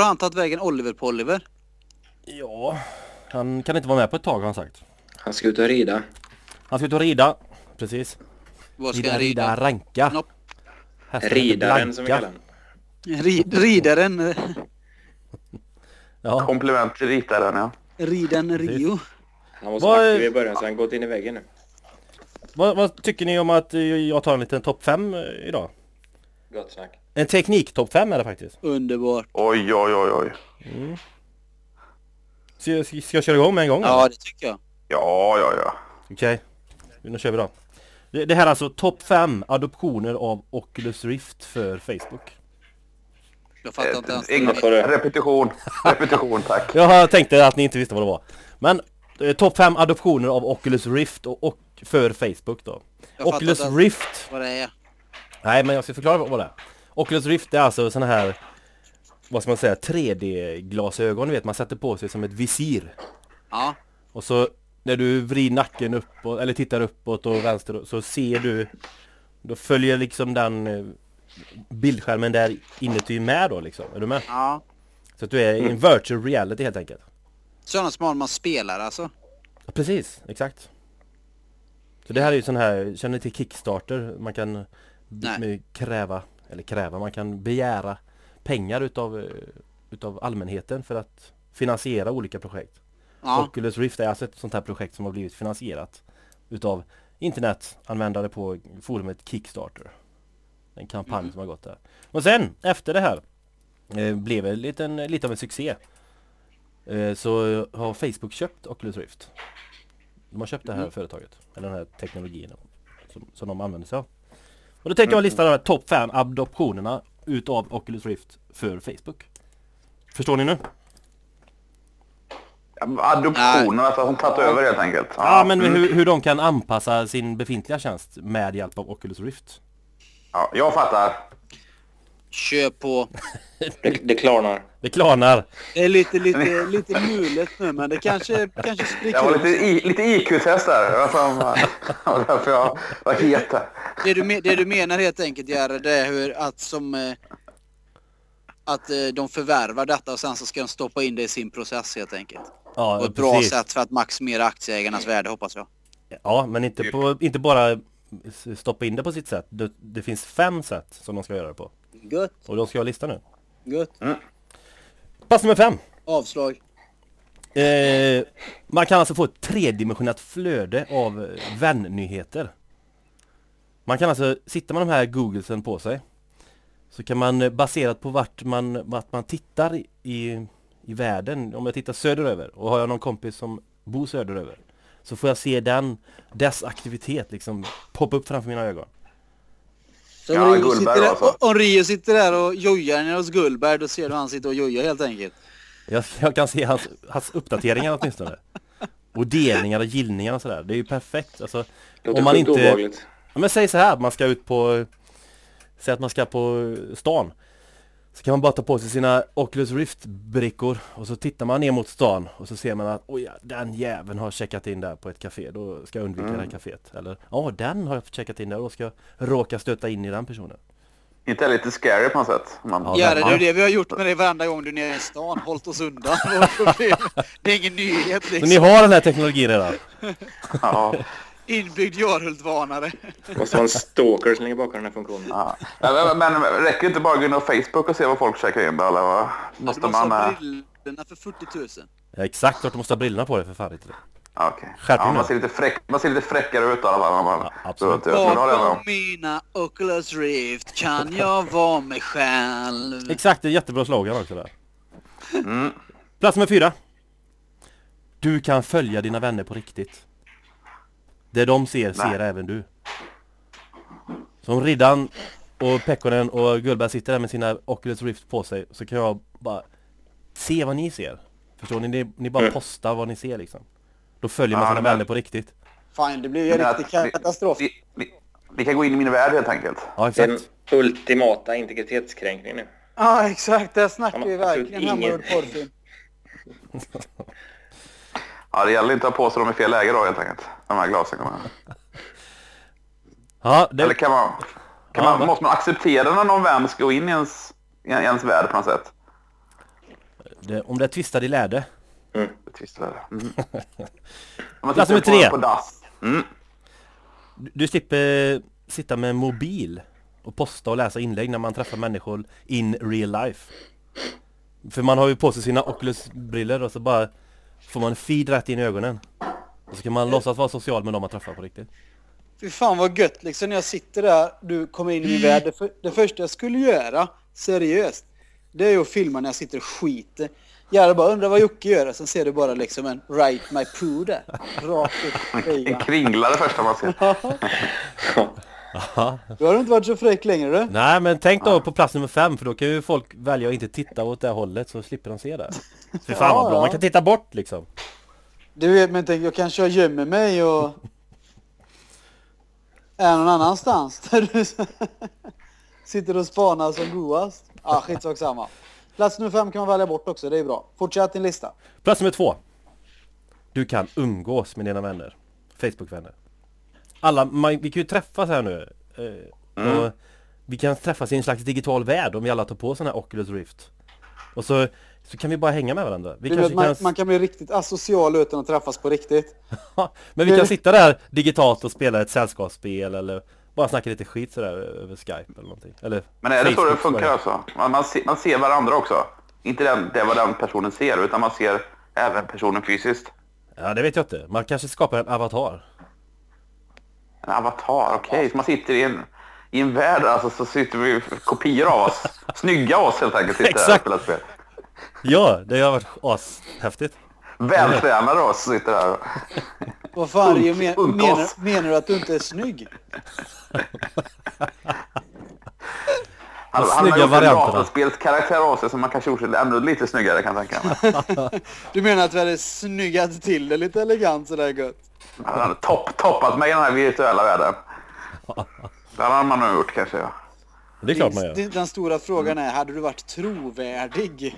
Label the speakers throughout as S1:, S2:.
S1: han tagit vägen Oliver på Oliver?
S2: Ja, han kan inte vara med på ett tag har han sagt.
S3: Han ska ut och rida.
S2: Han ska ut och rida, precis.
S1: Vad ska han rida?
S2: Ranka.
S1: Nopp.
S3: Ridaren som vi kallar han.
S1: Ridaren.
S2: Ja.
S4: Komplement till ritaren, ja.
S1: Riden Rio.
S3: Han var så aktiv i början så han gått in i väggen nu.
S2: Vad tycker ni om att jag tar en liten topp 5 idag?
S3: Gott snack.
S2: En teknik-topp 5 är det faktiskt.
S1: Underbart.
S4: Oj.
S2: Ska jag köra igång med en gång?
S1: Ja,
S2: eller?
S1: det tycker jag.
S4: Ja.
S2: Okej, nu kör vi då. Det här är alltså topp 5 adoptioner av Oculus Rift för Facebook.
S1: Jag fattar inte ens.
S4: Repetition, tack.
S2: Jag tänkte att ni inte visste vad det var. Men topp 5 adoptioner av Oculus Rift och för Facebook då. Oculus Rift.
S1: Vad det är.
S2: Nej, men jag ska förklara vad det är. Oculus Rift är alltså såna här, vad ska man säga, 3D-glasögon, vet man sätter på sig som ett visir.
S1: Ja.
S2: Och så när du vrider nacken uppåt eller tittar uppåt och vänster så ser du, då följer liksom den bildskärmen där inuti med då liksom. Är du med?
S1: Ja.
S2: Så att du är i en virtual reality helt enkelt.
S1: Sådana som man spelar alltså.
S2: Ja, precis, exakt. Så det här är ju sån här, känner ni till Kickstarter? Man kan man kan begära pengar utav allmänheten för att finansiera olika projekt.
S1: Ja.
S2: Oculus Rift är alltså ett sånt här projekt som har blivit finansierat utav internetanvändare på forumet Kickstarter. En kampanj som har gått där. Och sen, efter det här blev det lite av en succé. Så har Facebook köpt Oculus Rift. De har köpt det här företaget, eller den här teknologin som de använder sig av. Och då tänkte jag lista de här topp 5 adoptionerna utav Oculus Rift för Facebook. Förstår ni nu?
S4: Adoptionen, alltså att de tagit över helt enkelt.
S2: Ja, men hur de kan anpassa sin befintliga tjänst med hjälp av Oculus Rift.
S4: Ja, jag fattar.
S1: Kör på.
S3: Det klarnar.
S2: Det klarnar.
S1: Det är lite mulet nu, men det kanske spricker.
S4: Jag var lite IQ-test där. Därför jag var het.
S1: Det du menar helt enkelt, Jerry, det är hur att de förvärvar detta och sen så ska de stoppa in det i sin process helt enkelt.
S2: Ja,
S1: på ett bra sätt för att maximera aktieägarnas värde, hoppas jag.
S2: Ja, men inte bara stoppa in det på sitt sätt. Det finns 5 sätt som de ska göra det på.
S1: Gött.
S2: Och de ska jag lista nu.
S1: Gött.
S2: Pass nummer 5.
S1: Avslag.
S2: Man kan alltså få ett tredimensionellt flöde av vännyheter. Man kan alltså sitta med de här Googlesen på sig. Så kan man, baserat på vart man tittar i världen, om jag tittar söderöver och har jag någon kompis som bor söderöver, så får jag se dess aktivitet liksom poppa upp framför mina ögon.
S1: Så om Rio sitter där och jojar nere hos Gullberg, då ser du han sitter och jojar helt enkelt.
S2: Jag kan se hans uppdateringar åtminstone. Och delningar och gillningar och sådär. Det är ju perfekt. Alltså, om man inte...
S3: Obehagligt.
S2: Ja, men säg så här, man ska ut på... Säg att man ska på stan. Så kan man bara ta på sig sina Oculus Rift-brickor och så tittar man ner mot stan och så ser man att oj, den jäveln har checkat in där på ett café, då ska jag undvika det här caféet. Eller den har jag checkat in där, då ska jag råka stöta in i den personen.
S4: Inte lite scary på något sätt.
S1: Det är det vi har gjort med dig varenda gång du är nere i stan, hållit oss undan. Det är ingen nyhet liksom.
S2: Så ni har den här teknologin redan?
S4: Ja.
S1: Inbyggd Jarhult-varnare.
S3: Det måste vara en stalker som ligger bakom den här funktionen.
S4: Ja. Men räcker inte bara gå in på Facebook och se vad folk checkar in då, eller vad?
S1: Måste man ha brillorna för 40 000.
S2: Ja, exakt, du måste ha brillorna på dig för fan inte det.
S4: Okej. Ja, man ser lite fräckare ut i alla fall.
S2: Absolut.
S1: Bakom mina Oculus Rift kan jag vara mig själv.
S2: Exakt, det är jättebra slogan också där. Plats nummer 4. Du kan följa dina vänner på riktigt. Det de ser även du. Som Riddan och Pekkonen och Gullberg sitter där med sina Oculus Rift på sig, så kan jag bara se vad ni ser. Förstår ni? Ni bara postar vad ni ser liksom. Då följer man sina vänner på riktigt.
S1: Fan, det blir ju en riktig katastrof.
S4: Vi kan gå in i min värld helt enkelt.
S2: Ja, exakt.
S3: Den ultimata integritetskränkningen nu.
S1: Ja, exakt. Där snackar vi verkligen hemma porrfilm.
S4: Ja, det gäller inte att ha på sig dem i fel läge då helt enkelt. De här glasögonen.
S2: Ja,
S4: eller måste man acceptera när någon vän ska gå in i ens värld på något sätt?
S2: Om det är tvistad i lärde.
S4: Plats nummer 3.
S2: Du slipper sitta med mobil och posta och läsa inlägg när man träffar människor in real life. För man har ju på sig sina Oculus-briller och så bara får man feed rätt in i ögonen. Och så kan man låtsas vara social med dem man träffar på riktigt.
S1: Fy fan vad gött liksom när jag sitter där, du kommer in i min värld. Det första jag skulle göra, seriöst, det är ju att filma när jag sitter och skiter. Jag bara undrar vad Jocke gör, sen ser du bara liksom en right my poo där. Rakt upp.
S4: En kringlare första man ser.
S1: Du har inte varit så fräck längre du?
S2: Nej, men tänk då på plats nummer 5, för då kan ju folk välja att inte titta åt det hållet, så slipper de se det. För fan vad bra, man kan titta bort liksom.
S1: Du vet, men tänk, jag kanske gömmer mig och är någon annanstans där du sitter och spanar som godast. Skitsak samma. Plats nummer 5 kan man välja bort också, det är bra. Fortsätt din lista.
S2: Plats nummer 2. Du kan umgås med dina vänner. Facebook-vänner. Vi kan ju träffas här nu. Och vi kan träffas i en slags digital värld om vi alla tar på sån här Oculus Rift. Och så kan vi bara hänga med varandra.
S1: Man kan bli riktigt asocial utan att träffas på riktigt.
S2: Men vi kan sitta där digitalt och spela ett sällskapsspel eller bara snacka lite skit sådär över Skype eller någonting. Eller
S4: men är det så det funkar alltså? Man ser varandra också. Inte det vad den personen ser, utan man ser även personen fysiskt.
S2: Ja, det vet jag inte. Man kanske skapar en avatar.
S4: En avatar, okej. Så man sitter i en värld, alltså, så sitter vi kopior av oss. Snygga oss helt enkelt.
S2: Exakt. Ja, det har varit ashäftigt.
S4: Vältränade oss sitter där.
S1: Vad fan, menar du att du inte är snygg?
S4: Han har gjort en dataspelskaraktär av sig som man kanske gjort ännu lite snyggare, kan jag tänka mig.
S1: Du menar att vi hade snyggat till det lite elegant sådär gott?
S4: Han hade toppat mig i den här virtuella världen. Det hade man nog gjort kanske, ja.
S2: Det är klart man gör.
S1: Den stora frågan är, hade du varit trovärdig?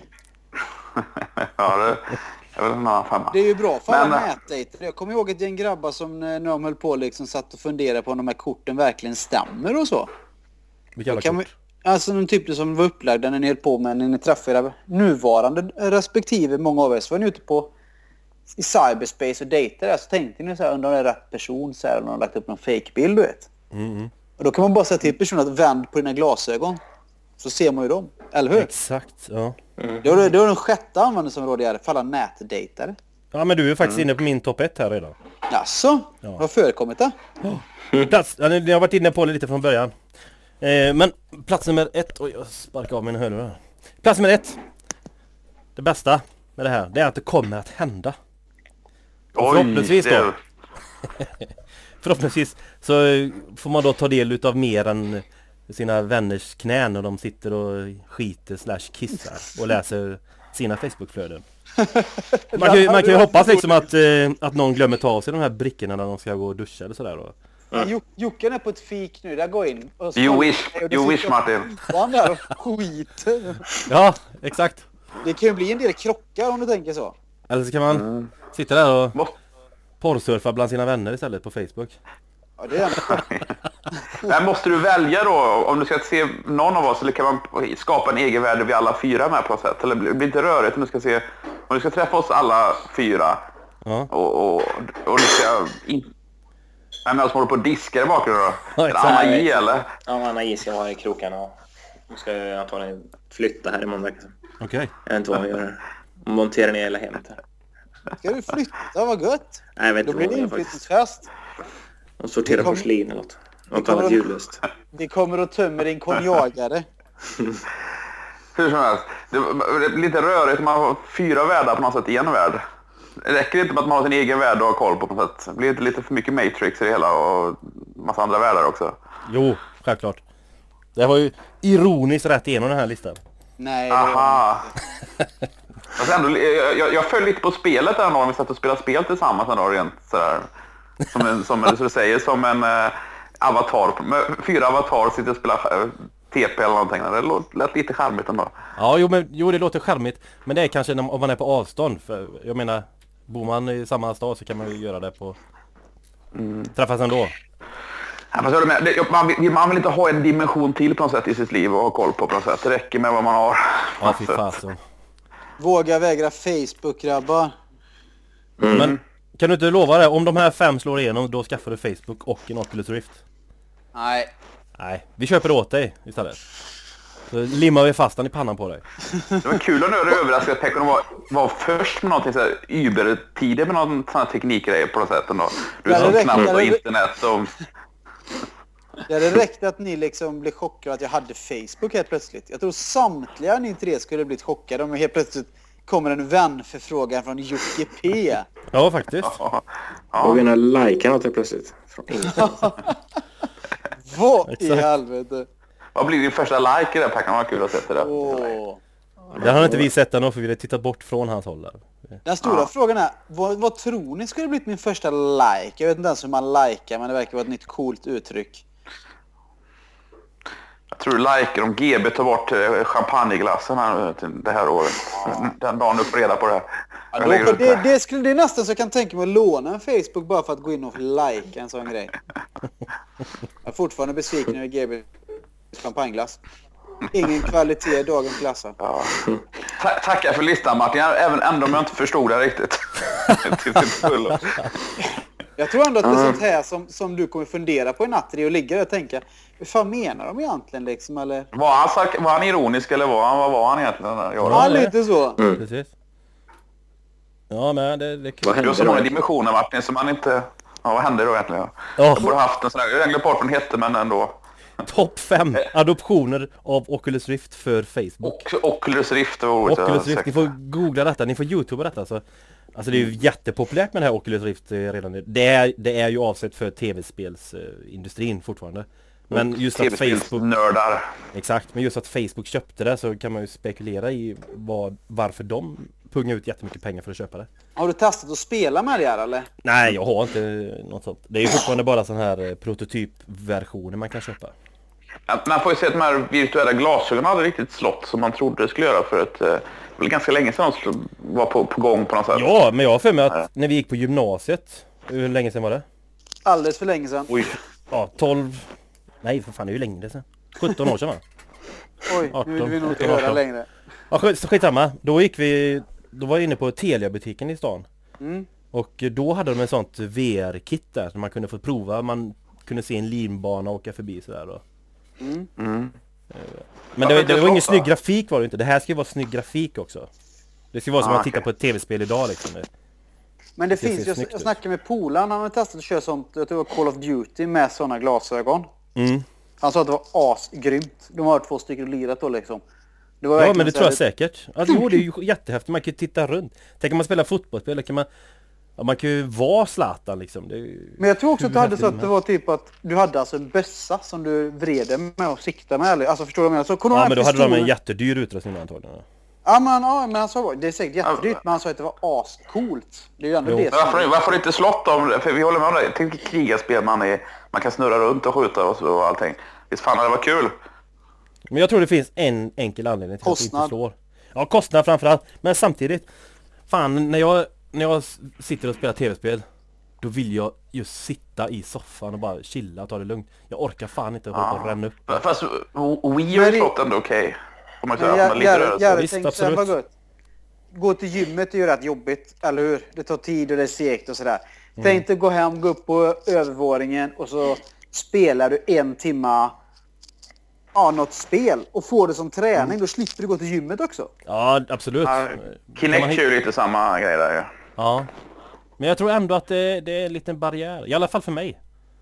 S4: Ja, det är väl en annan femma.
S1: Det är ju bra för alla nätdejter. Jag kommer ihåg ett gäng grabbar som när de höll på liksom satt och funderade på om de här korten verkligen stämmer och så.
S2: Vilka alla kort?
S1: Alltså någon typ som var upplagda när ni höll på med när ni träffade era nuvarande respektive. Många av er så var ni ute på i cyberspace och dejter där, så tänkte ni så här, undrar om det är rätt person så här, eller har lagt upp någon fake-bild, du vet. Och då kan man bara säga till personen att vänd på dina glasögon, så ser man ju dem, eller hur?
S2: Exakt, ja.
S1: Det var den sjätte användningsområdet jag hade för alla nätdejtare.
S2: Ja, men du är faktiskt inne på min topp 1 här redan.
S1: Jaså? Ja. Vad har förekommit då?
S2: Jag har varit inne på det lite från början. Men plats nummer 1, oj, jag sparkar av mina hörlurar. Plats nummer 1. Det bästa med det här, det är att det kommer att hända. Förhoppningsvis då. Förhoppningsvis så får man då ta del av mer än sina vänners knän när de sitter och skiter / kissar och läser sina Facebook-flöden. Man kan ju hoppas liksom att någon glömmer ta av sig de här brickorna när de ska gå och duscha eller sådär då.
S1: Jocke är på ett fik nu, där går in. Och
S4: you wish Martin.
S1: Han där och skiter.
S2: Ja, exakt.
S1: Det kan ju bli en del krockar om du tänker så.
S2: Eller så kan man sitta där och porrsurfa bland sina vänner istället på Facebook.
S1: Ja, det är
S4: Men måste du välja då, om du ska se någon av oss, eller kan man skapa en egen värld där vi alla 4 med på ett sätt? Eller blir det inte rörigt om du ska träffa oss alla 4 och du ska men jag som håller på att diska i bakgrunden då.
S3: Ja,
S4: Anna J eller?
S3: Ja, Anna J ska vara i krokarna. Hon ska antagligen flytta här imorgon veckan.
S2: Okej.
S3: Jag vet inte vad hon gör. Montera ner hela hemmet här.
S1: Ska du flytta? Vad gött.
S3: Nej, jag vet
S1: då
S3: inte
S1: blir det inflyttningsfest.
S3: Och sortera porslin eller något. Något annat ljudlöst.
S1: Vi kommer att tömma din konjagare.
S4: Hur som helst. Det är lite rörigt. Man har 4 världar på något sätt i en värld. Det räcker inte med att man har sin egen värld och har koll på något sätt. Det blir inte lite för mycket Matrix i det hela och massa andra världar också.
S2: Jo, självklart. Det var ju ironiskt rätt igenom den här listan.
S1: Nej,
S4: aha. Alltså ändå, jag följer lite på spelet där när vi satt och spelade spel tillsammans ändå, rent sådär. Som du säger, som en avatar. 4 avatar sitter och spelar TP eller någonting. Det lät lite charmigt ändå.
S2: Ja, jo, det låter charmigt. Men det är kanske om man är på avstånd. För jag menar, bor man i samma stad så kan man ju göra det på... Träffas ändå.
S4: Ja, man vill inte ha en dimension till på något sätt i sitt liv och ha koll på något sätt. Det räcker med vad man har.
S2: Ja, fy fasen.
S1: Våga vägra Facebook, grabbar.
S2: Men kan du inte lova det? Om de här 5 slår igenom, då skaffar du Facebook och en Oculus Rift.
S1: Nej.
S2: Nej, vi köper det åt dig istället. Så limmar vi fast den i pannan på dig.
S4: Det var kul att nu är det överraskad att Pekka var först med någonting så här Uber-tider med någon sån här teknikgrej på något sätt ändå. Du är så snabbt på internet och...
S1: Det hade räckt att ni liksom blev chockade att jag hade Facebook helt plötsligt. Jag tror samtliga ni tre skulle blivit chockade om helt plötsligt kommer en vänförfrågan från Jocke P.
S2: Ja, faktiskt.
S5: Och vinna likea något helt plötsligt.
S1: Vad i helvete?
S4: Vad blir din första like i det, Pekka? Vad kul att se det där.
S2: Det har inte vi sett ännu för vi hade tittat bort från hans håll där.
S1: Den stora frågan är, vad tror ni skulle blivit min första like? Jag vet inte ens hur man likar, men det verkar vara ett nytt coolt uttryck.
S4: Jag tror du likar om GB tar bort champagneglassen här det här året. Den dagen du får reda på det här.
S1: Ja, det är nästan så jag kan tänka mig att låna en Facebook bara för att gå in och likea en sån grej. Jag är fortfarande besviken över GB champagneglass. Ingen kvalitet i dagens glassar.
S4: Ja. Tackar för listan, Martin. Även om jag inte förstod det riktigt.
S1: Jag tror ändå att det är sånt här som du kommer fundera på i natt och ligga där och tänka, hur fan menar de egentligen liksom, eller?
S4: Var han ironisk eller vad var han egentligen?
S1: Ja, lite så.
S2: Precis. Ja, men det är kul.
S4: Du har så många dimensioner, Martin, som man inte... Ja, vad hände då egentligen? Jag borde haft en sån här... Jag glömde bort vad den hette, men ändå...
S2: Topp 5 adoptioner av Oculus Rift för Facebook.
S4: Oculus Rift var
S2: ordet. Oculus Rift, ni får googla detta, ni får YouTubea detta. Alltså det är ju jättepopulärt med det här Oculus Rift redan. Det är ju avsett för tv-spelsindustrin fortfarande. Men just att Facebook...
S4: nördar.
S2: Exakt, men just att Facebook köpte det så kan man ju spekulera i varför de pungar ut jättemycket pengar för att köpa det.
S1: Har du testat att spela med det här, eller?
S2: Nej, jag har inte något sånt. Det är ju fortfarande bara sån här prototypversioner man kan köpa.
S4: Man får ju se att de här virtuella glasögonen hade riktigt slått som man trodde det skulle göra för det var ganska länge sedan de var på gång på något sätt.
S2: Ja, men jag har för mig att när vi gick på gymnasiet, hur länge sedan var det?
S1: Alldeles för länge sedan.
S4: Oj.
S2: Ja, 12... Nej, för fan, det är ju längre sedan. 17 år sedan, va?
S1: Oj, 18, nu vill vi nog inte höra längre.
S2: Ja, skitsamma. Då var jag inne på Telia-butiken i stan. Och då hade de en sånt VR-kit där som man kunde få prova. Man kunde se en linbana och åka förbi sådär då. Men det var ingen snygg grafik var det inte. Det här ska ju vara snygg grafik också. Det ska vara som att titta på ett tv-spel idag liksom.
S1: Men det finns ju, jag snackade med Polan, han har testat att köra sånt, jag tror det var Call of Duty med sådana glasögon. Han sa att det var asgrymt. De har 2 stycken lirat då liksom. Det var
S2: men det tror jag säkert. Alltså, det är ju jättehäftigt, man kan ju titta runt. Tänk om man spelar fotbollsspel, man kan ju vara Zlatan liksom.
S1: Men jag tror också att du hade så att det var typ att du hade alltså en bössa som du vred med och siktade med. Eller? Alltså förstår du vad jag menar?
S2: Ja, men då hade de en jättedyr utrustning antagligen.
S1: Ja, men han sa det är säkert jättedyrt, men han sa att det var ascoolt. Det är ju ändå det som...
S4: Varför inte slått om, för vi håller med om det. Tänk krigaspel man kan snurra runt och skjuta och allting. Visst fan, det var kul.
S2: Men jag tror det finns en enkel anledning till att det inte slår. Ja, kostnad framförallt. Men samtidigt, fan, när jag sitter och spelar tv-spel, då vill jag just sitta i soffan och bara chilla och ta det lugnt. Jag orkar fan inte att ränna upp.
S4: Fast Wii har slått ändå okej. Om man säger
S2: Visst, absolut.
S1: Gå till gymmet är ju rätt jobbigt, eller hur? Det tar tid och det är segt och sådär. Tänk dig gå hem, gå upp på övervåningen och så spelar du 1 timme något spel och får det som träning, då slipper du gå till gymmet också.
S2: Ja, absolut.
S4: Kinect kör lite samma grej där.
S2: Ja. Men jag tror ändå att det är en liten barriär. I alla fall för mig.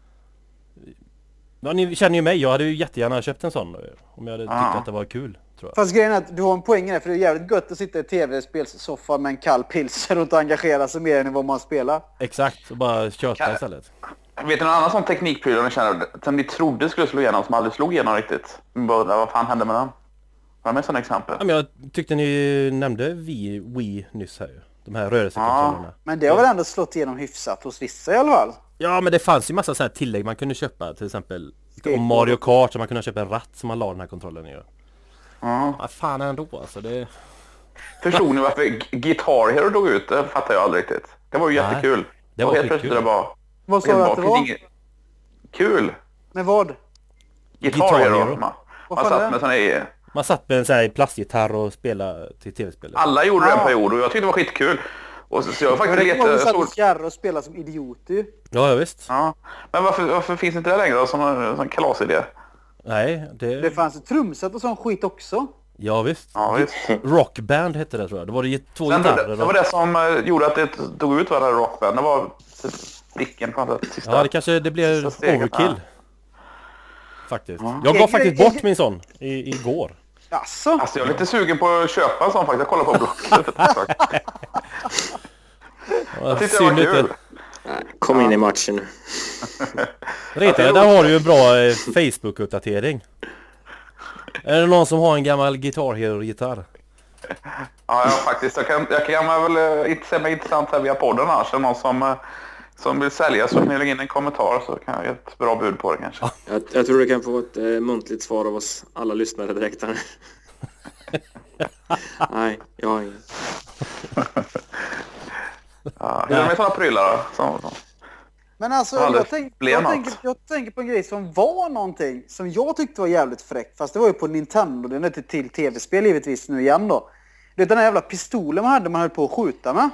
S2: Ja, ni känner ju mig. Jag hade ju jättegärna köpt en sån om jag hade tyckt att det var kul, tror jag.
S1: Fast grejen är att du har en poäng där, för det är jävligt gött att sitta i tv-spelssoffan med en kall pilser och inte engagera sig mer än vad man spelar.
S2: Exakt, och bara köta istället.
S4: Vet du någon annan sån teknikpryl som ni trodde skulle slå igenom som aldrig slog igenom riktigt? Vad fan hände med den? Var det med sådana exempel?
S2: Ja, men jag tyckte ni nämnde Wii nyss här ju. De här rörelsekontrollerna.
S1: Men det har väl ändå slått igenom hyfsat hos vissa i alla fall?
S2: Ja, men det fanns ju massa så här tillägg man kunde köpa. Till exempel om Mario Kart så man kunde köpa en ratt som man la den här kontrollen i. Ja, fan ändå alltså.
S4: Förstod ni varför Guitar Hero dog ut? Det fattar jag aldrig riktigt. Det var ju jättekul. Det var helt plötsligt det bara...
S1: Vad sa du att det var?
S4: Kul!
S1: Med vad?
S4: Guitar Hero. Man satt med sån här...
S2: Man satt med en sån här plastgitarr och spelade till tv-spelet.
S4: Alla gjorde det en period och jag tyckte det var skitkul. Och så jag faktiskt
S1: och spela som idioter.
S2: Ja, visst.
S4: Ja. Men varför finns inte det längre då, som en kalasidé?
S2: Nej,
S1: det fanns ett trumset och sån skit också.
S2: Ja, visst.
S4: Ja, visst.
S2: Rockband hette det, tror jag. Det var det 2 gitarrer.
S4: Det var det som gjorde att det dog ut, var det Rockband. Det var blicken på något sätt.
S2: Ja, det blev overkill. Faktiskt. Jag gav faktiskt bort min sån igår.
S1: Alltså,
S4: jag är lite sugen på att köpa en sån faktiskt. Jag kollar på Blocket. Jag tyckte det var kul.
S5: Kom in i matchen nu.
S2: Rita, där har du ju en bra Facebook-uppdatering. Är det någon som har en gammal Guitar Hero-gitarr?
S4: Ja, faktiskt. Jag kan väl inte se mig intressant här via podden annars. Är det någon som vill sälja så kan jag lägga in en kommentar så kan jag ge ett bra bud på det kanske.
S5: Jag tror du kan få ett muntligt svar av oss alla lyssnare direkt här. Nej, jag har ingen.
S4: Hur är det med sådana prylar då?
S1: Men alltså, jag tänker på en grej som var någonting som jag tyckte var jävligt fräckt. Fast det var ju på Nintendo, det är inte till tv-spel givetvis nu igen då. Det är den här jävla pistolen man höll på att skjuta med.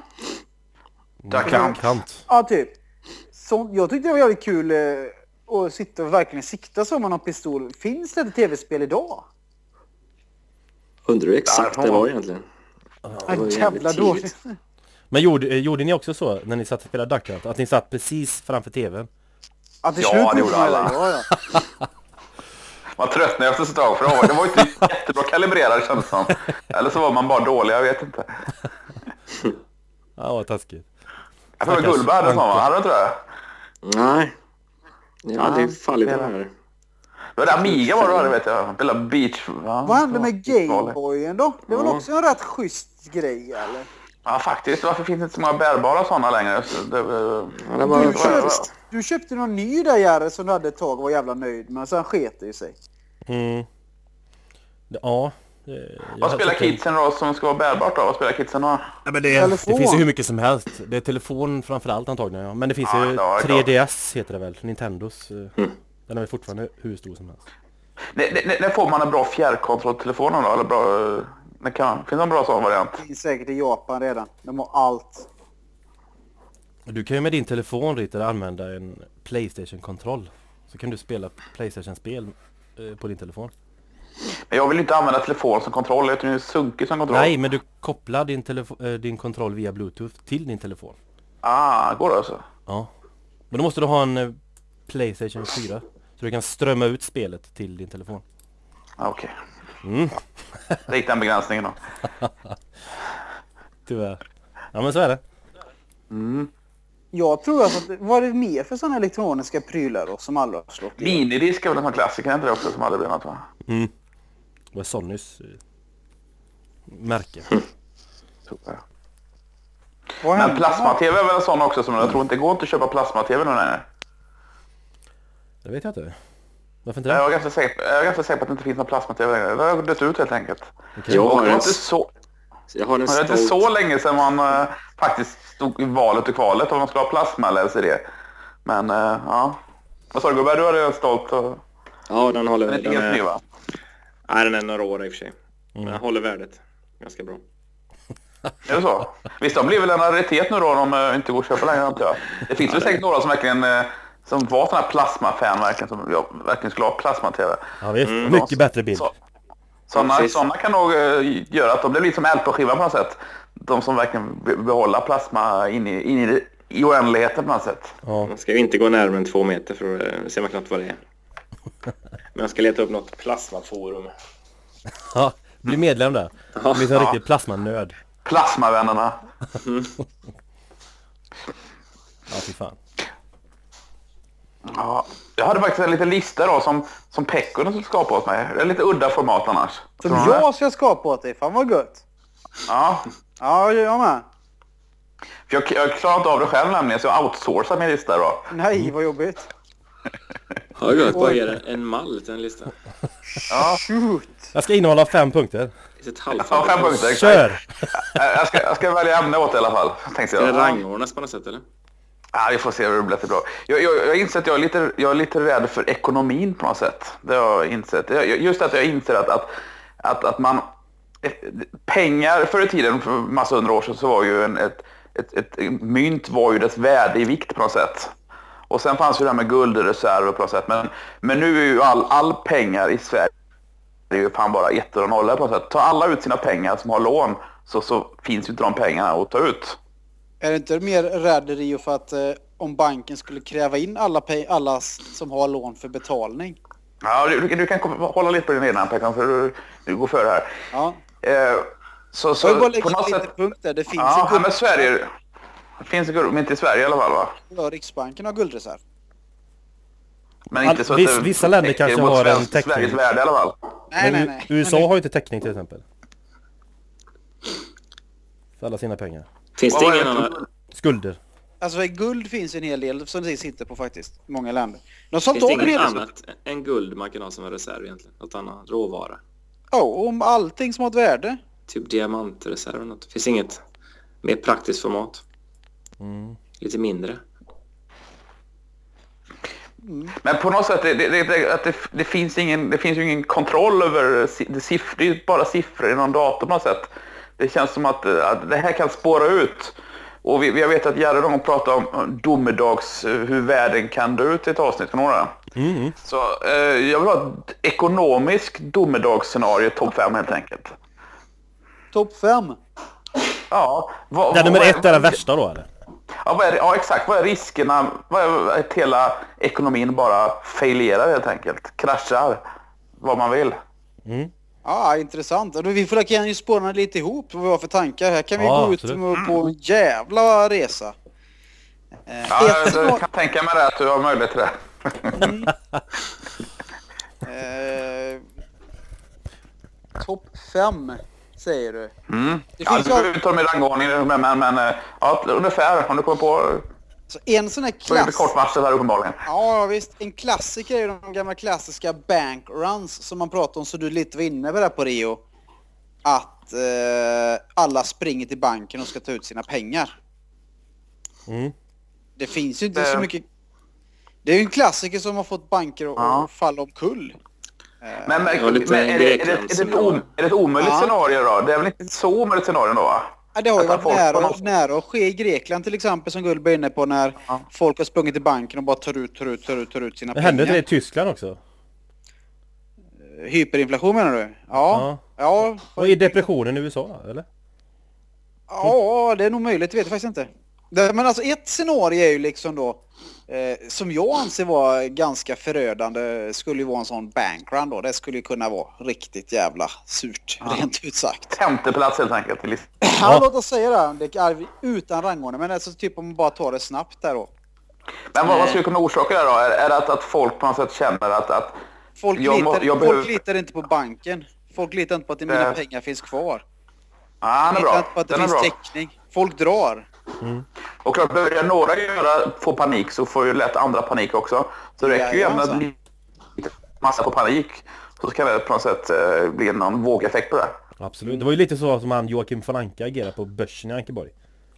S4: Kant.
S1: Ja, typ. Så, jag tyckte det var jävligt kul att sitta och verkligen sikta så med någon pistol. Finns det ett tv-spel idag?
S5: Undrar du exakt det var egentligen?
S1: Det var jävla dåligt.
S2: Men gjorde ni också så när ni satt och spelade Duck Hunt? Att ni satt precis framför tvn?
S1: Ja, det gjorde alla. Ja.
S4: Man tröttnade efter ett tag för det var inte jättebra kalibrerat känns som. Eller så var man bara dålig, jag vet inte.
S2: Ja, vad taskigt.
S4: Jag tror att Gullberg hade sån, hade du inte det?
S5: Nej. Ja, det är fallit det här.
S4: Det var det Amiga var det här, vet jag. Bella Beach. Ja,
S1: vad hände med Gameboyen då? Det var också en rätt schysst grej, eller?
S4: Ja, faktiskt. Varför finns det inte så många bärbara sådana längre?
S1: Du köpte någon ny där, Jerry, som du hade ett tag och var jävla nöjd. Men sen sket det ju sig.
S2: Ja.
S4: Vad spelar kidsen då som ska vara bärbart då? Vad spelar kidsen då?
S2: Ja, men det finns ju hur mycket som helst. Det är telefon framförallt antagligen. Ja. Men det finns ju 3DS heter det väl. Nintendos. Den är väl fortfarande hur stor som helst.
S4: När får man en bra fjärrkontrolltelefon då? Eller bra... Finns det en bra sån variant?
S1: Det finns säkert i Japan redan. De har allt.
S2: Du kan ju med din telefon Ritter använda en PlayStation-kontroll. Så kan du spela PlayStation-spel på din telefon.
S4: Men jag vill inte använda telefon som kontroll. Jag tror det är sunkig som kontroll.
S2: Nej, men du kopplar din kontroll via Bluetooth till din telefon.
S4: Går det alltså?
S2: Ja. Men då måste du ha en PlayStation 4. Så du kan strömma ut spelet till din telefon.
S4: Okej. Det gick den begränsningen då.
S2: Tyvärr. Ja, men så är det.
S1: Jag tror att vad är det mer för sådana elektroniska prylar då, som alla har slått i?
S4: Minidisk är väl en klassiker, inte det också, som hade blivit va?
S2: Det var Sonys märke.
S4: Super. Men plasma-tv är väl en sån också som jag tror inte går inte att köpa plasma-tv nu nej.
S2: Det vet jag inte. Varför inte det?
S4: Jag är ganska säker på att det inte finns någon plasma-tv längre. Det har gått ut helt enkelt.
S2: Okay.
S5: Jag har
S4: det är inte så länge sedan man faktiskt stod i valet och kvalet om man skulle ha plasma eller LCD. Men ja. Vad sa du Gubbe? Du är redan stolt.
S5: Ja, den håller.
S4: Den är helt ny va?
S5: Nej, den är några år i och för sig. Men den håller värdet ganska bra.
S4: Är det så? Visst, de blir väl en raritet nu då om de inte går att köpa längre, antar jag. Det finns väl säkert några som verkligen som var sådana här plasma-fan som jag verkligen skulle ha plasma-tv.
S2: Ja visst, mycket bättre bild.
S4: Sådana kan nog göra att de blir lite som LP-skivan på något sätt. De som verkligen behåller plasma in i oändligheten på något sätt.
S5: Ja. Man ska ju inte gå närmare än 2 meter för att se knappt vad det är. Men jag ska leta upp något plasmaforum.
S2: Ja, bli medlem där. Bli så riktigt plasmanörd.
S4: Plasmavännerna.
S2: Ja, fy fan.
S4: Ja, jag hade faktiskt en liten lista då som Pekko skulle skapa åt mig. Det är lite udda format annars.
S1: Som jag ska skapa åt dig, fan vad gött.
S4: Ja.
S1: Ja, jag med.
S4: För jag klarar inte av det själv nämligen, så jag outsourcar min lista då.
S1: Nej, vad jobbigt.
S5: Ja, gött. Vad är det? En mall till en lista?
S4: Ja.
S1: Shoot.
S2: Jag ska innehålla 5 punkter.
S4: Ja, 5 punkter.
S2: Kör!
S4: Jag ska välja ämne åt i alla fall.
S5: Ska det rangordnas på något sätt, eller?
S4: Ja, vi får se hur det blir bra. Jag inser att jag är lite rädd för ekonomin på något sätt. Det har jag insett. Just att jag inser att att man... Pengar förr i tiden, för massa hundra år sedan, så var ju ett mynt var ju dess värde i vikt på något sätt. Och sen fanns ju det här med guldreserver på något sätt. Men nu är ju all pengar i Sverige, det är ju fan bara 1 och 0 på något sätt. Tar alla ut sina pengar som har lån, så finns ju inte de pengarna att ta ut.
S1: Är det inte mer rädd, Rio, för att om banken skulle kräva in alla som har lån för betalning?
S4: Ja, du kan hålla lite på din ena pengar, för du går före här.
S1: Ja.
S4: Så
S1: Jag vill bara lägga
S4: på något
S1: lite
S4: sätt...
S1: punkter. Det finns
S4: Ja, men Sverige... Det finns guld, men inte i Sverige i alla fall, va?
S1: Ja, Riksbanken har guldreserv.
S4: Men inte så att
S2: vissa länder kanske har en täckning.
S4: Sveriges värde i alla fall.
S1: Nej.
S2: USA har ju inte täckning till exempel. För alla sina pengar.
S5: Finns det ingen annan...
S2: Skulder.
S1: Alltså guld finns en hel del som det sitter på faktiskt. Många länder. De
S5: Finns det inget annat än guld man kan ha som en reserv egentligen? Något annat råvara?
S1: Ja, om allting som har ett värde.
S5: Typ diamantreserv eller något. Finns inget mer praktiskt format? Lite mindre.
S4: Men på något sätt det finns ju ingen kontroll över det är bara siffror i någon dator på något sätt. Det känns som att det här kan spåra ut. Och jag vet att Jerry någon pratar om domedags, hur världen kan dö ut i ett avsnitt för några. Så jag vill ha ett ekonomisk domedagsscenario topp 5 helt enkelt.
S1: Topp 5?
S4: Ja.
S2: Nummer 1 är den värsta då, eller?
S4: Ja, exakt. Vad är riskerna? Vad är att hela ekonomin bara failerar helt enkelt? Kraschar. Vad man vill.
S1: Ja, intressant. Vi får kan ju spåra lite ihop vad vi har för tankar. Här kan vi gå ut på en jävla resa.
S4: Jag kan tänka mig det, att du har möjlighet till det.
S1: Topp 5 säger du.
S4: Det finns du behöver ta med rangordning, men ja, ungefär om du kommer på...
S1: Så en sån här
S4: kort varsel här uppenbarligen.
S1: Ja, visst. En klassiker är de gamla klassiska bankruns som man pratar om, så du lite var inne med det på Rio. Att alla springer till banken och ska ta ut sina pengar. Det finns ju inte så mycket... Det är ju en klassiker som har fått banker att falla omkull.
S4: Men är det ett omöjligt scenario då? Det är väl inte så omöjligt scenario då, va?
S1: Ja, det har ju varit nära att ske i Grekland till exempel, som Gull var inne på, när folk har sprungit till banken och bara tar ut sina pengar.
S2: Det hände det i Tyskland också?
S1: Hyperinflation menar du? Ja.
S2: Och i depressionen i USA, eller?
S1: Ja, det är nog möjligt, vet jag faktiskt inte. Men alltså ett scenario är ju liksom då som jag anser var ganska förödande, skulle ju vara en sån bankrun då. Det skulle ju kunna vara riktigt jävla surt, rent ut sagt.
S4: 5:e plats helt enkelt.
S1: Ja, låt oss säga det är utan rangordning, men alltså typ om man bara tar det snabbt där då.
S4: Men vad skulle kunna orsaka det då? Är det att folk på något sätt känner att
S1: folk litar inte på banken. Folk litar inte på att mina pengar finns kvar.
S4: Ja, det är bra.
S1: Inte på att det finns täckning. Folk drar.
S4: Och klart, börjar några få panik, så får ju lätt andra panik också. Så det räcker ju även att bli massa på panik, så kan det på något sätt bli någon vågeffekt på det.
S2: Absolut. Det var ju lite så som han Joakim von Anka agerade på börsen i Ankeborg.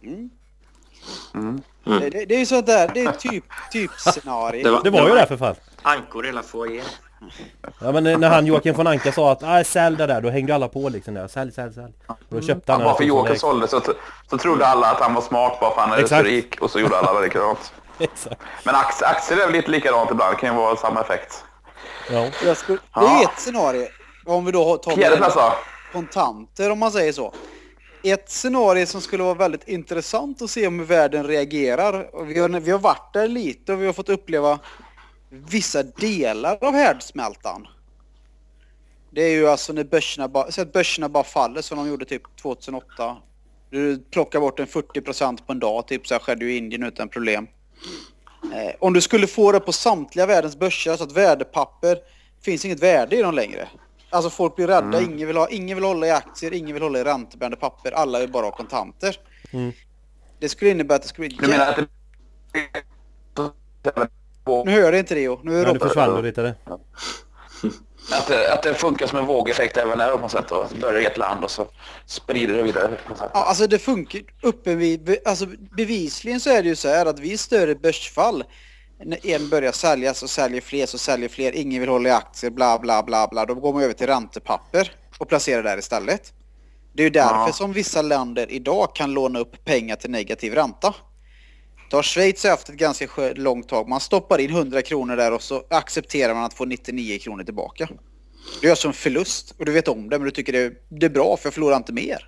S1: Det är ju så där, det är typ scenario.
S2: Det var ju det för fan.
S5: Ankor hela foajén.
S2: Ja, men när han Joakim von Anka sa att sälj det där, då hängde alla på liksom där. Sälj. Och då köpte han
S4: bara för Joakim sålde så trodde alla att han var smart bara för han är så rik, och så gjorde alla likadant.
S2: Exakt.
S4: Men aktier är väl lite likadant ibland, det kan ju vara samma effekt.
S2: Ja.
S1: Det är ju ett scenario. Om vi då tar kontanter, om man säger så. Ett scenario som skulle vara väldigt intressant att se om hur världen reagerar. Och vi har varit där lite och vi har fått uppleva vissa delar av härdsmältan. Det är ju alltså när börserna bara faller, som de gjorde typ 2008. Du plockar bort en 40% på en dag, typ så här skedde ju i Indien utan problem. Om du skulle få det på samtliga världens börser, så att värdepapper finns inget värde i dem längre. Alltså folk blir rädda, ingen vill hålla i aktier, ingen vill hålla i räntebärande papper, alla vill bara ha kontanter. Det skulle innebära att det skulle bli...
S4: Du menar att
S1: Nu hör jag inte Rio.
S2: Nu försvann du lite det.
S4: Att det funkar som en vågeffekt även där på något sätt, och börjar i ett land och så sprider det vidare.
S1: Ja, alltså det funkar alltså bevisligen så är det ju så här att vid större börsfall, när en börjar säljas och säljer fler, ingen vill hålla i aktier, bla bla bla bla, då går man över till räntepapper. och placera där istället. Det är ju därför som vissa länder idag kan låna upp pengar till negativ ränta. Schweiz har haft ett ganska långt tag. Man stoppar in 100 kronor där och så accepterar man att få 99 kronor tillbaka. Det gör som förlust och du vet om det, men du tycker det är bra för jag förlorar inte mer.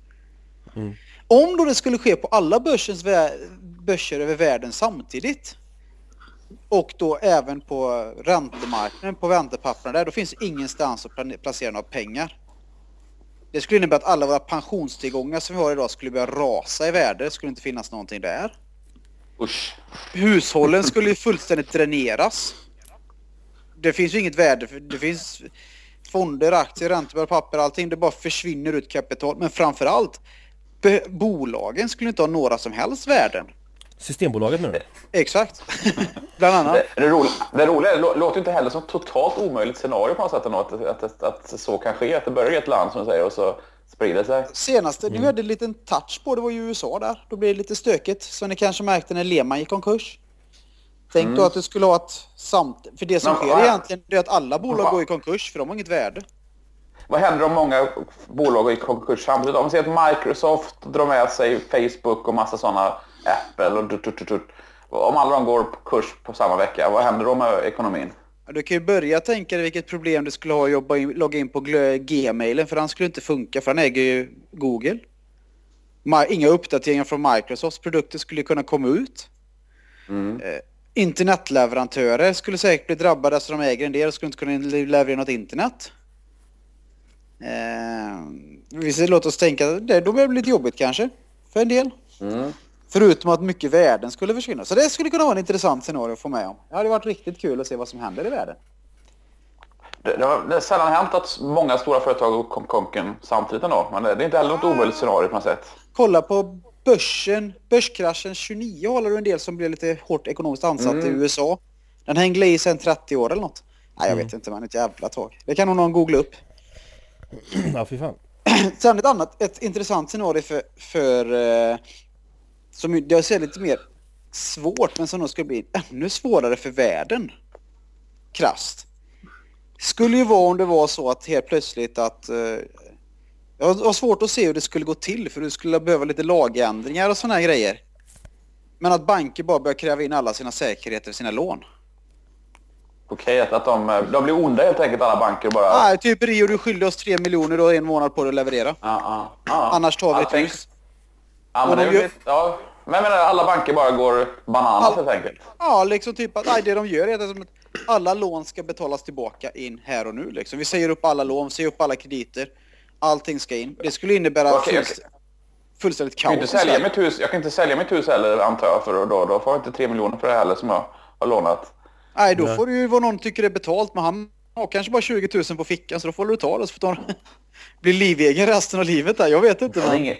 S1: Om då det skulle ske på alla börser över världen samtidigt och då även på räntemarknaden, på väntepapperna där, då finns det ingenstans att placera några pengar. Det skulle innebära att alla våra pensionstillgångar som vi har idag skulle börja rasa i värde. Det skulle inte finnas någonting där.
S4: Usch.
S1: Hushållen skulle ju fullständigt dräneras. Det finns ju inget värde. Det finns fonder, aktier, räntor, papper, allting. Det bara försvinner ut kapital. Men framförallt, bolagen skulle inte ha några som helst värden.
S2: Systembolaget nu då?
S1: Exakt. Bland annat.
S4: Det roliga låter inte heller som ett totalt omöjligt scenario på något sätt att så kan ske. Att det börjar i ett land som säger och så sprider sig.
S1: Senaste, nu hade en liten touch på, det var ju USA där. Då blev det lite stökigt. Så ni kanske märkte när Lehman gick konkurs. Tänk då att du skulle ha ett för det som sker egentligen är att alla bolag går i konkurs för de har inget värde. Vad
S4: händer om många bolag går i konkurs samtidigt? Om man ser att Microsoft drar med sig Facebook och massa sådana, Apple och om alla de går på kurs på samma vecka, vad händer då med ekonomin?
S1: Ja, du kan ju börja tänka dig vilket problem det skulle ha att logga in på Gmailen, för han skulle inte funka för han äger ju Google. Inga uppdateringar från Microsofts produkter skulle kunna komma ut. Internetleverantörer skulle säkert bli drabbade så de äger en del och skulle inte kunna leverera något internet. Låt oss tänka att då blir det lite jobbigt kanske för en del. Förutom att mycket värden skulle försvinna. Så det skulle kunna vara en intressant scenario att få med om. Det hade varit riktigt kul att se vad som händer i världen.
S4: Det har sällan hänt att många stora företag går konken samtidigt ändå. Men det är inte heller något omöjligt scenario på något sätt.
S1: Kolla på börsen. Börskraschen 29 håller du en del som blev lite hårt ekonomiskt ansatt i USA. Den hängde i sedan 30 år eller något. Nej, jag vet inte, man, ett jävla tag. Det kan nog någon googla upp.
S2: Ja, fy fan.
S1: Sen ett intressant scenario för som jag ser lite mer svårt, men som nog ska bli ännu svårare för världen. Krasst. Skulle ju vara om det var så att helt plötsligt att jag har svårt att se hur det skulle gå till, för du skulle behöva lite lagändringar och såna här grejer. Men att banker bara börjar kräva in alla sina säkerheter för sina lån.
S4: Okej, att de blir onda helt enkelt, alla banker bara...
S1: Nej, typ Rio, du skyllde oss 3 miljoner och 1 månad på det att leverera. Annars tar vi ett hus.
S4: Ja, men men jag menar, alla banker bara går bananas helt enkelt. Ja,
S1: liksom typ att det de gör är att alla lån ska betalas tillbaka in här och nu. Liksom. Vi säger upp alla lån, säger upp alla krediter. Allting ska in. Det skulle innebära fullständigt kaos.
S4: Jag kan inte sälja mitt hus heller, antar jag, för då får jag inte 3 miljoner för det heller som jag har lånat.
S1: Nej, då får du ju vad någon tycker är betalt, men han har kanske bara 20 000 på fickan, så då får du ta det, så får du bli livegen resten av livet där. Jag vet inte. Men...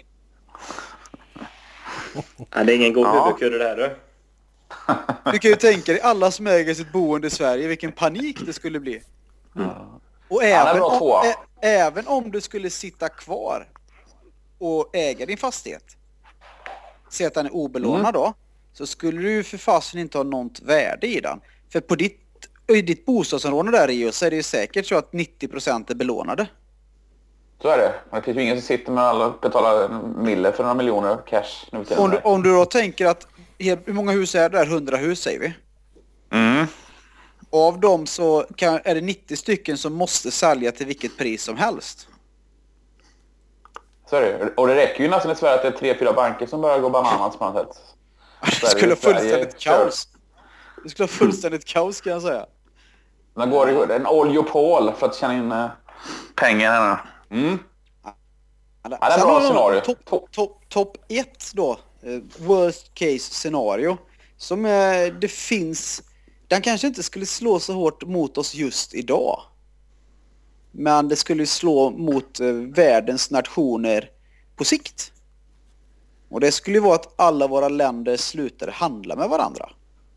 S5: Ja, det är ingen god huvudkudde det här du.
S1: Du kan ju tänka dig alla som äger sitt boende i Sverige, vilken panik det skulle bli. Och även om du skulle sitta kvar och äga din fastighet, se att den är obelånad då, så skulle du ju för fasen inte ha något värde i den. För på ditt bostadsområde där i så är det ju säkert så att 90% är belånade.
S4: Så är det. Det finns ju ingen som sitter med alla betalar mille för några miljoner cash.
S1: Om du då tänker att hur många hus är det där? 100 hus säger vi. Och av dem så är det 90 stycken som måste sälja till vilket pris som helst.
S4: Så är det. Och det räcker ju nästan i Sverige att det är 3-4 banker som börjar gå bananas på något sätt.
S1: Det skulle ha fullständigt kaos. Det skulle ha fullständigt kaos, kan jag säga.
S4: Man går en oljopol för att tjäna in pengarna. Ja, det är ett bra scenario.
S1: Topp 1 då. Worst case scenario. Som det finns... Den kanske inte skulle slå så hårt mot oss just idag. Men det skulle slå mot världens nationer på sikt. Och det skulle vara att alla våra länder slutar handla med varandra.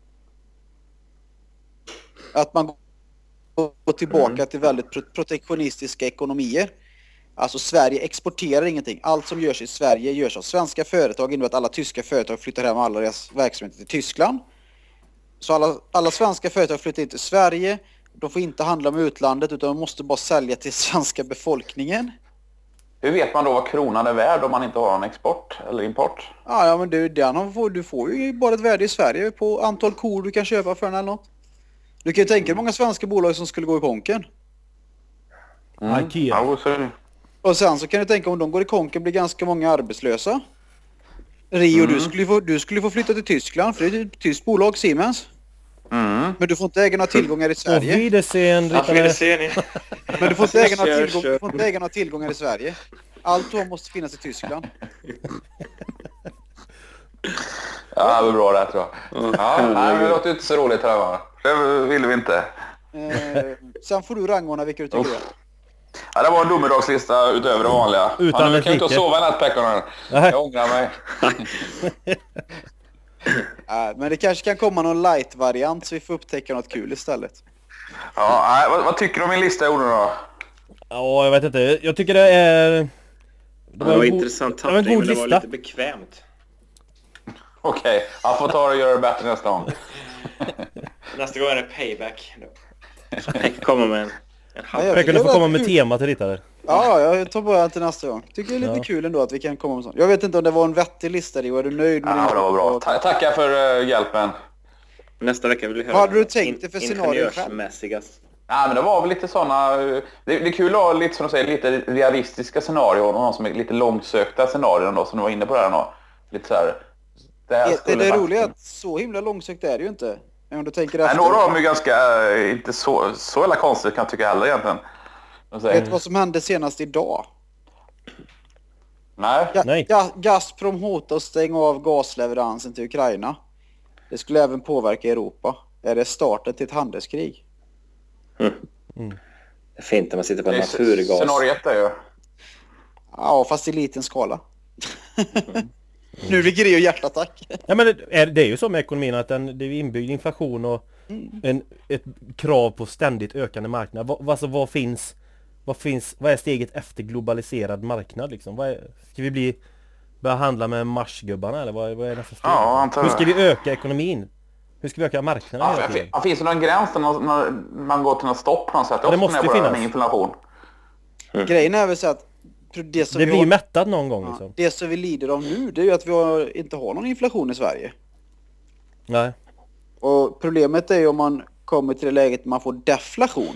S1: Att man går tillbaka till väldigt protektionistiska ekonomier. Alltså Sverige exporterar ingenting. Allt som görs i Sverige görs av svenska företag. Innebär att alla tyska företag flyttar hem alla deras verksamheter till Tyskland. Så alla svenska företag flyttar in till Sverige. De får inte handla med utlandet utan de måste bara sälja till svenska befolkningen.
S4: Hur vet man då vad kronan är värd om man inte har en export eller import?
S1: Ja, men du får ju bara ett värde i Sverige på antal kor du kan köpa för den eller något. Du kan ju tänka dig många svenska bolag som skulle gå i konken.
S2: Ikea.
S4: Ja, så är det.
S1: Och sen så kan du tänka om de går i konken blir ganska många arbetslösa. Rio, du skulle få flytta till Tyskland för det är ett tyskt bolag, Siemens. Men du får inte äga några tillgångar i Sverige.
S2: Auf Wiedersehen, Rittare.
S1: Men du får inte äga några tillgångar i Sverige. Allt då måste finnas i Tyskland.
S4: Ja, det är bra det här, tror jag. Ja, nej, det låter inte så roligt här, va? Det vill vi inte.
S1: Sen får du rangordna vilka du tycker är.
S4: Ja, det var en domedagslista utöver det vanliga.
S2: Utan
S4: nu kan inte sova en natt, Pekkonen. Jag ångrar mig.
S1: Men det kanske kan komma någon light-variant så vi får upptäcka något kul istället.
S4: Ja, vad tycker du om min lista jag gjorde då?
S2: Ja, jag vet inte. Jag tycker det är...
S5: Det var intressant tappning, men det var lite bekvämt.
S4: Okej, jag får ta och göra det bättre nästa gång.
S5: Nästa gång är det payback. Jag kommer med en halv.
S2: Pekkonen får komma med tema till Rittare.
S1: Ja, jag tar bara till nästa gång. Tycker det är lite kul ändå att vi kan komma med sånt. Jag vet inte om det var en vettig lista, Rio. Är du nöjd med
S4: det var bra. Tackar för hjälpen.
S5: Nästa vecka vill vi höra.
S1: Vad hade du tänkt dig för scenario själv?
S4: Ja, men det var väl lite sådana... Det är kul att ha lite, som du säger, lite realistiska scenarier och någon som är lite långsökta scenarier då, som du var inne på där då. Lite så här...
S1: Det är roligt att så himla långsökt är det ju inte. Om du tänker efter.
S4: Några av dem är ganska... Inte så jävla konstigt kan jag tycka heller egentligen.
S1: Vet du vad som hände senast idag?
S4: Nej.
S1: Gazprom hotar att stänga av gasleveransen till Ukraina. Det skulle även påverka Europa. Är det starten till ett handelskrig?
S5: Det är fint när man sitter på en naturgas.
S4: Scenariet är ju.
S1: Ja, fast i liten skala. Nu ligger det ju hjärtattack.
S2: Ja, men det är ju så med ekonomin att det är inbyggd inflation och ett krav på ständigt ökande marknad. Vad är steget efter globaliserad marknad liksom? Ska vi börja handla med marsgubbarna eller vad är nästa steg?
S4: Ja,
S2: hur ska vi öka ekonomin? Hur ska vi öka marknaden hela tiden?
S4: Finns det någon gräns när man går till något stopp på något sätt?
S2: Det måste finnas.
S4: Inflation.
S1: Grejen är väl så att
S2: det blir ju mättat någon gång liksom.
S1: Det som vi lider av nu, det är ju att vi inte har någon inflation i Sverige.
S2: Nej.
S1: Och problemet är ju om man kommer till det läget man får deflation.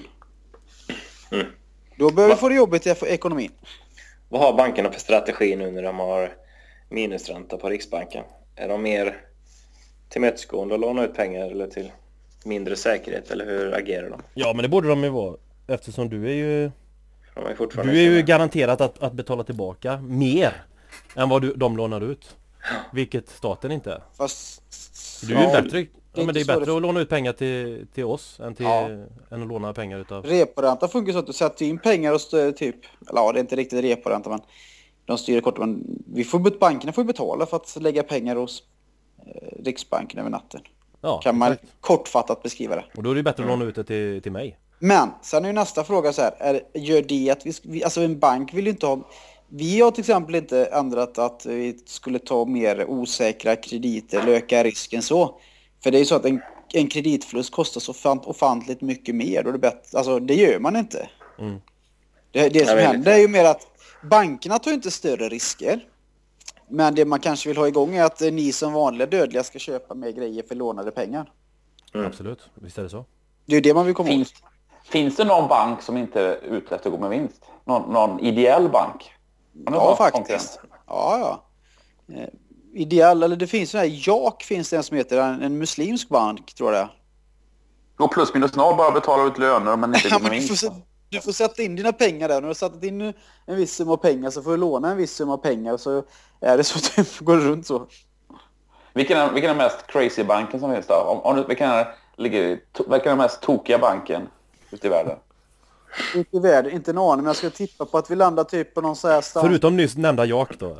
S1: Då börjar vi få det jobbigt i ekonomin.
S5: Vad har bankerna för strategi nu när de har minusränta på Riksbanken? Är de mer tillmötesgående och låna ut pengar eller till mindre säkerhet, eller hur agerar de?
S2: Ja, men det borde de ju vara, eftersom du är ju
S5: fortfarande
S2: garanterat att betala tillbaka mer än vad de lånar ut. Vilket staten inte är.
S1: Fast
S2: du är ju bättre. Ja, men det är bättre att låna ut pengar till oss än att låna pengar utav...
S1: Reporänta funkar så att du sätter in pengar och typ... Eller ja, det är inte riktigt reporänta, men de styr kort. Men bankerna får betala för att lägga pengar hos Riksbanken över natten.
S2: Ja,
S1: kan man kortfattat beskriva det.
S2: Och då är det bättre att låna ut det till mig.
S1: Men sen är ju nästa fråga så här. Gör det att alltså en bank vill ju inte ha... Vi har till exempel inte ändrat att vi skulle ta mer osäkra krediter eller öka risken så. För det är ju så att en kreditförlust kostar så ofantligt mycket mer. Och det gör man inte. Det som händer är ju mer att bankerna tar inte större risker. Men det man kanske vill ha igång är att ni som vanliga dödliga ska köpa mer grejer för lånade pengar.
S2: Absolut, visst är det så.
S1: Det är ju det man vill komma åt.
S4: Finns det någon bank som inte är ute efter att gå med vinst? Någon ideell bank?
S1: Ja, faktiskt. Ja. Ideell, eller det finns en JAK finns det en som heter en muslimsk bank, tror jag.
S4: Och plus minus noll, bara betala ut löner men inte gå med vinst.
S1: Du får sätta in dina pengar där. När du har satt in en viss summa pengar så får du låna en viss summa pengar, så är det så att det går runt så.
S4: Vilken är den mest crazy banken som finns då? Vilken är den mest tokiga banken ute i världen?
S1: Ute i världen, inte en aning, men jag ska tippa på att vi landar typ på någon så här
S2: Förutom nyss nämnda JAK då.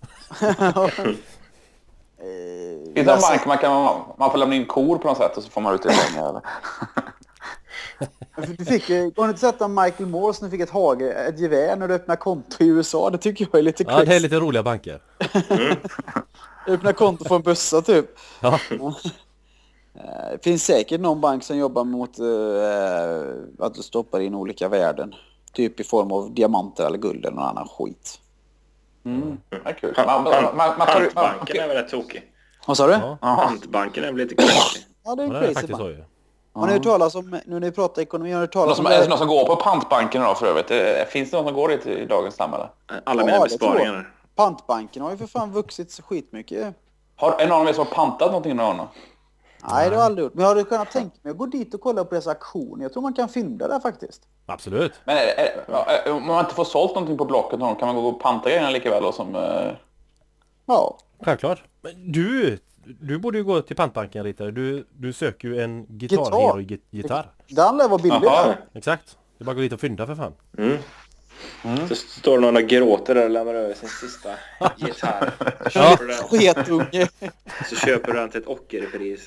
S4: Det är en bank man får lämna in kor på något sätt och så får man ut det pengar eller?
S1: Har du inte sett om Michael Moore som fick ett gevär när du öppnar konto i USA? Det tycker jag är lite crazy.
S2: Ja, det är lite roliga banker.
S1: Öppna konto på en bussa typ.
S2: Ja.
S1: Det finns säkert någon bank som jobbar mot att du stoppar in olika värden. Typ i form av diamanter eller guld eller någon annan skit.
S4: Det är kul.
S5: Pantbanken är väl rätt tokig.
S1: Vad sa du?
S2: Ja.
S5: Pantbanken är väl lite konstig.
S1: Ja, det är en
S2: Ja, det är
S1: crazy
S2: faktiskt så
S1: bank.
S2: ju.
S1: Har ni hört talas om, nu när vi pratar ekonomi, har ni hört talas om
S4: Är det någon som går på pantbanken då för övrigt? Finns det någon som går dit i dagens samhälle?
S5: Alla mina
S1: Ja, det tror jag.
S5: besparingar.
S1: Pantbanken har ju för fan vuxit så skitmycket.
S4: Är någon av er som har pantat någonting någon gång?
S1: Nej, det har jag aldrig gjort. Men jag hade kunnat tänka mig att gå dit och kolla på dessa aktioner. Jag tror man kan fynda där faktiskt.
S2: Absolut.
S4: Men om man inte får sålt någonting på Blocket någon, kan man gå och panta grejerna lika väl då som...
S1: Ja.
S2: Självklart. Men du borde ju gå till pantbanken, Rittare. Du söker ju en Guitar
S1: Gitarr.
S2: Hero-gitarr.
S1: Den lär vara billig.
S4: Jaha.
S1: Där.
S2: Exakt. Det är bara att gå dit och fynda för fan.
S5: Så står det någon och gråter där och lämnar över sin sista gitarr. Så
S2: Ja.
S5: köper du den-
S1: Sketunge.
S5: Så köper du den till ett ockerpris.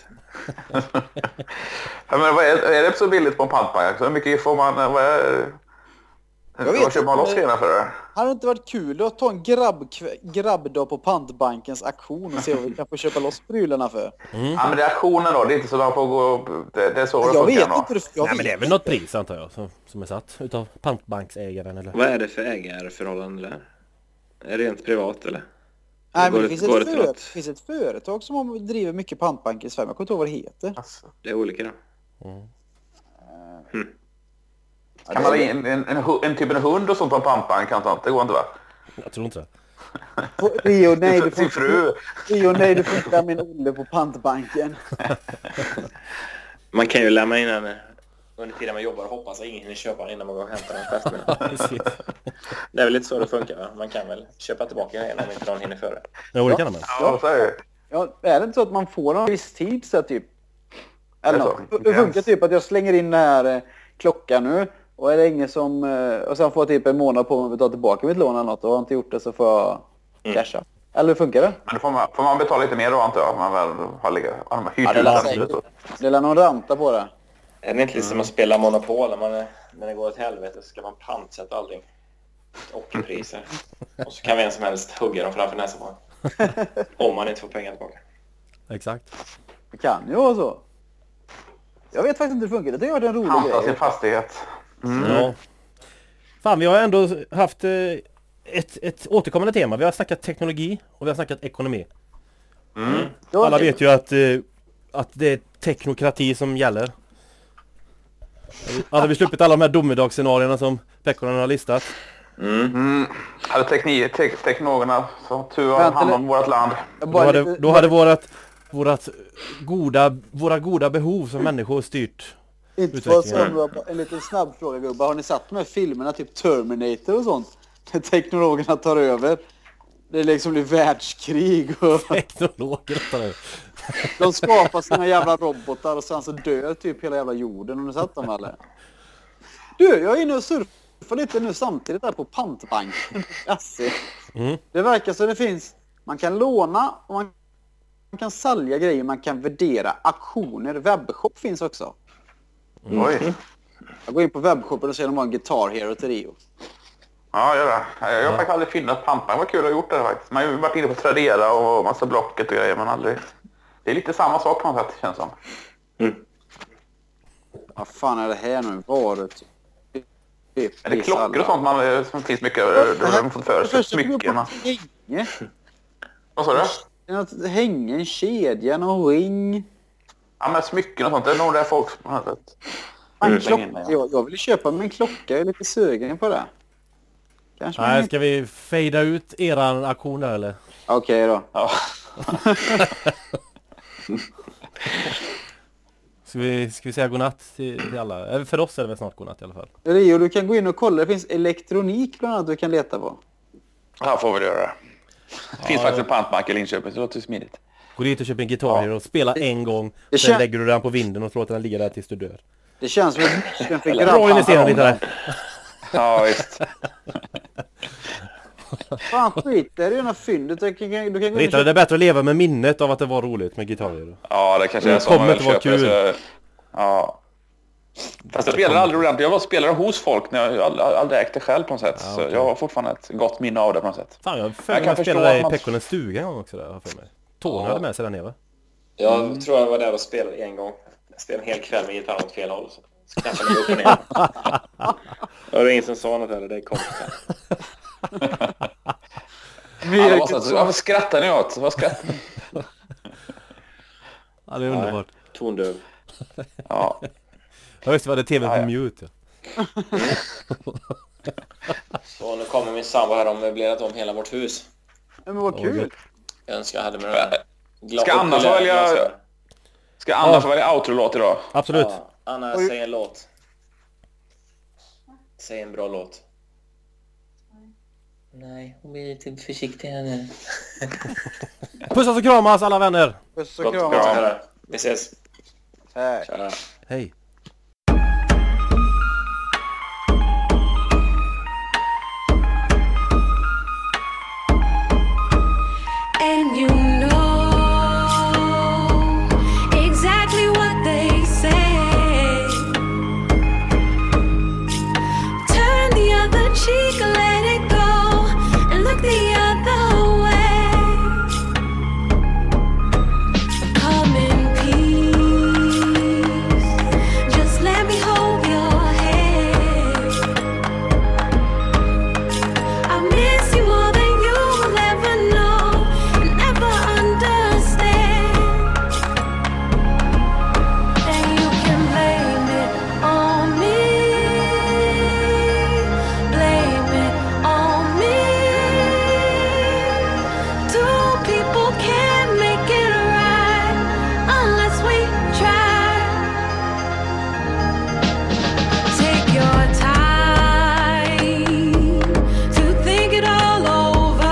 S4: Ja, men vad är det så billigt på en pantbank? Så hur mycket får man... Vad köper man loss grejerna för det?
S1: Hade det inte varit kul att ta en grabbdag på pantbankens aktion och se vad vi kan få köpa loss prylarna för?
S4: Ja, men det är aktionen då. Det är inte så man får gå... Det är så det
S1: Jag vet
S4: funkar då.
S1: inte.
S2: Nej, men det är väl något pris antar jag som är satt utav pantbanksägaren eller?
S5: Vad är det för ägarförhållande där? Är det rent privat eller?
S1: Nej, men
S5: Går
S1: det
S5: det till något?
S1: finns ett företag som driver mycket pantbanker i Sverige. Jag kommer inte ihåg vad det heter.
S4: Alltså.
S5: Det är olika då.
S4: Kan man ha in en typ av hund och sånt på en pantbank? Det går inte, va?
S2: Jag tror inte det.
S1: Rio, nej, du
S4: Sin fru.
S1: får inte ha min Olle på pantbanken.
S5: Man kan ju lämna in den under tiden man jobbar och hoppas att ingen hinner köpa den innan man går och hämtar den fästmö.
S2: Precis.
S5: Det är väl lite så det funkar, va? Man kan väl köpa tillbaka grejerna om inte någon hinner före.
S2: Jo, det kan man.
S4: Ja, så är det.
S1: Ja, är det inte så att man får någon viss tid så typ? Eller
S4: Det är
S1: något.
S4: så.
S1: Det funkar typ att jag slänger in den här klockan nu och är det ingen som... och sen får jag typ en månad på mig att betala tillbaka mitt lån eller något och har jag inte gjort det så får jag casha. Eller hur funkar det?
S4: Men då får man betala lite mer då, antar jag. Man väl har hyrt
S1: det
S4: ut
S1: lär
S4: den.
S1: säkert. Det är någon ränta på det.
S5: Är det inte lite som att spela Monopol när det går åt helvete så ska man pantsätta allting. Ockerpriser. Och så kan vem som helst hugga dem framför näsan på en. Om man inte får pengar tillbaka.
S2: Exakt.
S1: Det kan ju vara så. Jag vet faktiskt inte hur det funkar. Det har varit en rolig
S4: Panta sin
S1: grej.
S4: fastighet.
S2: Ja. Fan, vi har ändå haft ett återkommande tema. Vi har snackat teknologi och vi har snackat ekonomi. Alla vet ju att det är teknokrati som gäller. Hade vi sluppit alla de här domedagsscenarierna som Pekkonen har listat.
S4: Hade teknologerna så tur har hand om vårt land.
S2: Då hade våra goda behov som människor styrt
S1: Inte för
S2: utvecklingen.
S1: en liten snabb fråga, gubbar. Har ni sett de här filmerna, typ Terminator och sånt? Där teknologerna tar över. Det liksom blir världskrig och
S2: Teknologer.
S1: de skapar sina jävla robotar och sen så dör typ hela jävla jorden. Har ni sett dem eller? Du, jag är inne och surfar lite nu samtidigt där på pantbanken. Det verkar så det finns, man kan låna och man kan sälja grejer, man kan värdera aktioner. Webbshop finns också.
S4: Oj.
S1: Jag går in på webbshoppen och ser om de har en Guitar Hero till Rio.
S4: Ja, gör det. Jag har faktiskt aldrig fyndat pantbank. Vad kul att ha gjort det faktiskt. Man har ju varit inne på Tradera och massa Blocket och grejer, men aldrig... Det är lite samma sak på något sätt, känns som.
S1: Vad fan är det här nu? Varet?
S4: Är det klockor och sånt som finns mycket? Du har fått för sig smycken. Vad sa du?
S1: Hänga, en kedja, en ring.
S4: Ja, men smycken och sånt. Det är nog det folk på något sätt.
S1: En klocka. Jag vill köpa mig en klocka. Jag är lite sugen på det. Kanske
S2: Nej, ska vi fejda ut eran aktion där eller?
S1: Okej då.
S4: Ja.
S2: Ska vi säga godnatt till alla? För oss är det väl snart godnatt i alla fall.
S1: Rio, du kan gå in och kolla. Det finns elektronik bland annat du kan leta på.
S4: Ja, får vi göra det. Det finns faktiskt en pantbank i Linköping, så det låter smidigt.
S2: Gå dit och köp en Guitar Hero och spela en gång.
S1: Det
S2: Sen
S1: kän-
S2: lägger du den på vinden och låter den ligga där tills du dör.
S1: Det känns som ett mission för
S2: Bra
S1: grabbar.
S2: investering lite.
S4: Ja, visst.
S1: Fan skit, det är ju något fyndet. Du kan gå in och
S2: Rittare, det är bättre att leva med minnet av att det var roligt med Guitar Hero.
S4: Ja, det kanske är så
S2: kommer
S4: man väl
S2: inte vara
S4: köper det,
S2: kul.
S4: så... Ja. Fast jag spelar aldrig ordentligt. Jag var spelare hos folk när jag aldrig ägde själv på något sätt.
S2: Ja,
S4: Så
S2: okej.
S4: jag har fortfarande ett gott minne av det på något sätt.
S2: Fan, jag
S4: Jag
S2: för
S4: kan
S2: mig
S4: förstå
S2: spelade
S4: att
S2: i
S4: man-
S2: Pekkonens stuga en gång också där, har jag för mig. Tony hade med sig där nere, va?
S5: Jag tror jag var där och spelade en gång. Jag spelade en hel kväll med gitarren åt fel håll. Så knappade jag upp och ner. Och det är ingen som sa något heller, det är kompisar.
S4: Vad skrattar ni åt? Vad skrattar ni?
S2: Ja, det är underbart.
S5: Tondöv.
S4: Ja.
S2: Jag visste vad det är tv på mute.
S5: Så nu kommer min sambo här om möblerat om hela vårt hus.
S1: Men vad kul.
S5: Jag önskar jag hade med det där.
S4: Ska Anna få välja outro-låt idag?
S2: Absolut.
S5: Ja, Anna, säg en låt. Säg en bra låt. Nej, hon blir lite försiktig här nu.
S2: Pussas och kramas alla vänner.
S1: Puss och
S5: Gott
S1: kram.
S5: kram. Vi ses.
S1: Hej.
S5: Tja.
S2: Hej.
S6: And you know exactly what they say. Turn the other cheek, let it go, and look the other way. Come in peace, just let me hold your head. I miss you more than you'll ever know. Understand, and you can blame it on me, blame it on me. Two people can't make it right unless we try. Take your time to think it all over.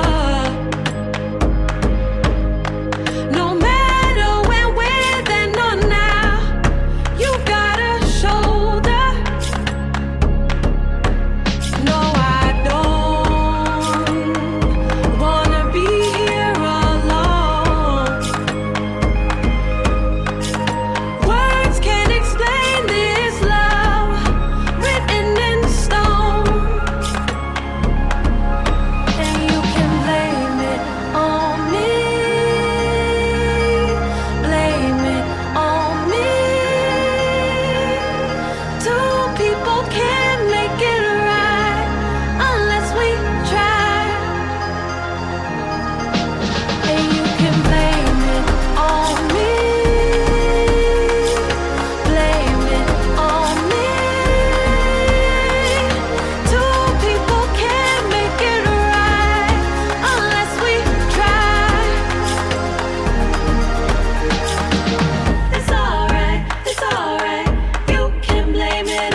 S6: No matter when, where, then or now, you got a shoulder. No, I don't wanna be here alone. Words can't explain this love written in stone. And you can blame it on me, blame it on me. Two people can't make it right unless we try. And you can blame it on me, blame it on me. Two people can't make it right unless we try. It's alright, you can blame it